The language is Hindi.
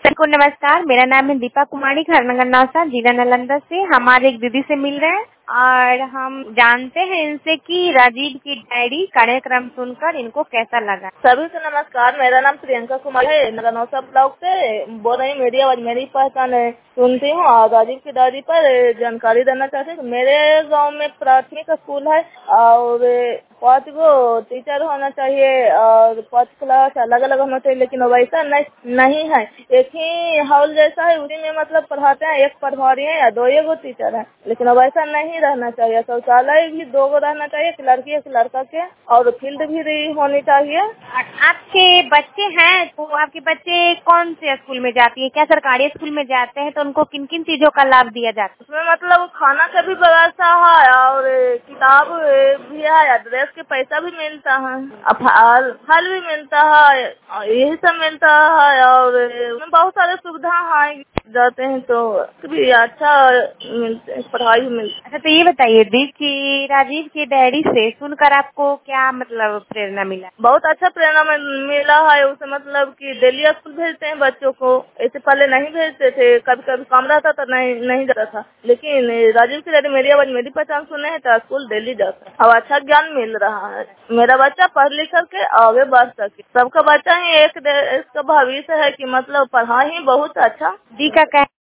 सबको नमस्कार। मेरा नाम है दीपा कुमारी, खरनगर नौसा, जिला नालंदा से। हमारे एक दीदी से मिल रहे हैं और हम जानते हैं इनसे कि राजीव की डायरी कार्यक्रम सुनकर इनको कैसा लगा। सभी को नमस्कार। मेरा नाम प्रियंका कुमार है, नौसा ब्लॉक से बोल रही हूँ। मेरी आवाज मेरी पहचान है, सुनती हूँ और राजीव की डायरी पर जानकारी देना चाहती हूँ। मेरे गांव में प्राथमिक स्कूल है और 5 गो टीचर होना चाहिए और 5 क्लास अलग अलग होना चाहिए, लेकिन वैसा नहीं है। एक ही हॉल जैसा है, उसी में मतलब पढ़ाते हैं, एक पढ़वारी है या 2 गो टीचर है, लेकिन वैसा नहीं रहना चाहिए। शौचालय भी 2 गो रहना चाहिए, एक लड़की एक लड़का के, और फील्ड भी होनी चाहिए। आपके बच्चे हैं तो आपके बच्चे कौन से स्कूल में जाती है? क्या सरकारी स्कूल में जाते हैं? तो उनको किन किन चीजों का लाभ दिया जाता है? उसमें मतलब खाना का भी व्यवस्था है और किताब भी है, ड्रेस के पैसा भी मिलता है, फल भी मिलता है, यही सब मिलता है और बहुत सारे सुविधा है। जाते हैं तो भी अच्छा मिलते, पढ़ाई भी मिलती। अच्छा, तो ये बताइए दी कि राजीव की डायरी से सुनकर आपको क्या मतलब प्रेरणा मिला? बहुत अच्छा प्रेरणा मिला है। उसे मतलब कि डेली स्कूल भेजते हैं बच्चों को, ऐसे पहले नहीं भेजते थे, कभी कभी काम रहता था, नहीं जाता था, लेकिन राजीव की डायरी मेरी आवाज मेरी पहचान सुने हैं तो स्कूल डेली जाता है। अब अच्छा ज्ञान मिल रहा है। मेरा बच्चा पढ़ लिख करके आगे बढ़ सके। सबका बच्चा ही एक इसका भविष्य है कि मतलब पढ़ाई ही बहुत अच्छा। दी का